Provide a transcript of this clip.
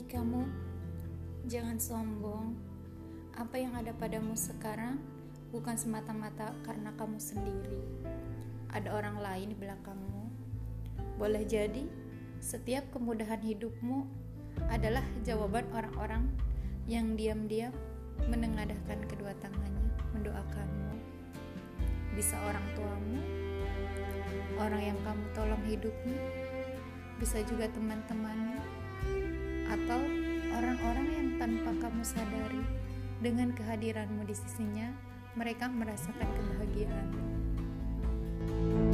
Kamu jangan sombong. Apa yang ada padamu sekarang bukan semata-mata karena kamu sendiri. Ada orang lain di belakangmu. Boleh jadi setiap kemudahan hidupmu adalah jawaban orang-orang yang diam-diam menengadahkan kedua tangannya mendoakanmu. Bisa orang tuamu, orang yang kamu tolong hidupnya, bisa juga teman-temanmu, atau orang-orang yang tanpa kamu sadari, dengan kehadiranmu di sisinya, mereka merasakan kebahagiaan.